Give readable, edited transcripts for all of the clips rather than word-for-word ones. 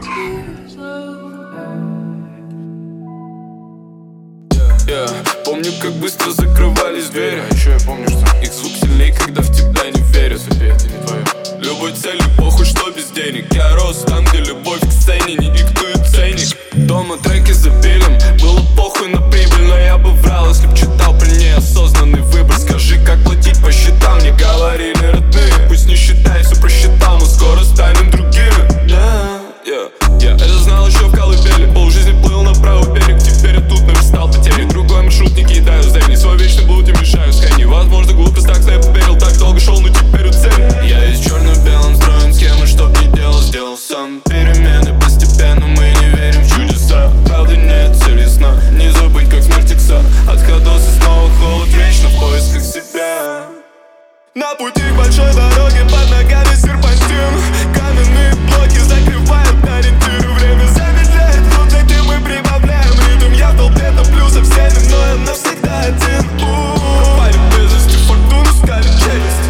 Помню, как быстро закрывались двери. А еще я помню, что их звук сильней, когда в тебя не верят. Это не твое. Любой цели, похуй, что без денег. Я рос там, где любовь к сцене не диктует ценник. Дома треки за пилем, было похуй на прибыль, но я бы врал, если б читал при неосознанный выбор. Скажи, как платить по счетам, мне говорили родные. Пусть не считай, все просчитал, но скоро станем другими. Я это знал еще в колыбели. Полжизни плыл на правый берег, теперь я тут наверстал потери. Другой маршрут не кидаю за день, свой вечный блуд им мешаю скай. Невозможно глупость, так я поверил, так долго шел, но теперь у цели. Я из черно-белом строим схемы, чтоб не делал, сделал сам. Перемены постепенно, мы не верим в чудеса. Правда нет цели сна, не забыть, как смерть икса. От ходоса снова холод, вечно в поисках себя. На пути к большой дороге, под ногами серпантин. Каменные блоки закрывают ориентиры. Время замедляет, тут летим, мы прибавляем ритм. Я в толпе топлю со всеми, но я навсегда один. Пропали без вести, фортуну скали челюсть.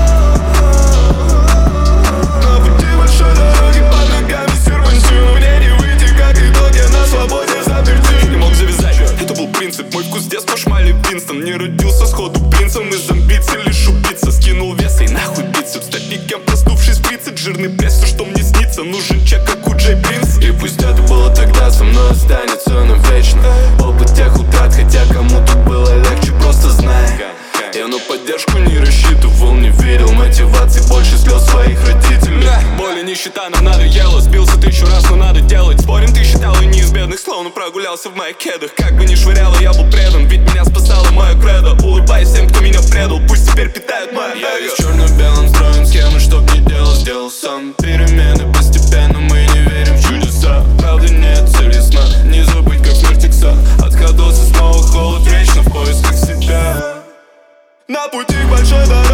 На пути к большой дороге, под ногами серпантин. Мне не выйти, как итог, я на свободе заперти. Не мог завязать, это был принцип. Мой вкус детства шмали Винстон. Не родился сходу принцем, из амбиций лишь убийца. Скинул вес и нахуй бицепс. Стать никем, проснувшись в прицеп. Жирный пресс, все, что мне снится. Нужен чек, как у Джей Принц. И пусть это было тогда, со мной останется навечно. Опыт тех утрат, хотя кому тут было легче, просто знай. Я на поддержку не рассчитывал, не верил. Мотивации больше слез своих родителей. Боль и нищета нам надоело. Сбился 1000 раз, но надо делать. Спорим, ты считал и не из бедных, словно прогулялся в моих кедах. Как бы ни швыряло, я был предан, ведь меня спасало мое кредо. Улыбаясь всем, кто меня предал, пусть теперь питают мое эго. Я из черно-белом строим схемы, чтоб не делал, сделал сам. Перемены постепенно, мы не верим в чудеса. Правда нет цели сна, не забыть, как смерть икса. От ходоса снова холод, вечно в поисках себя. На пути к большой дороге.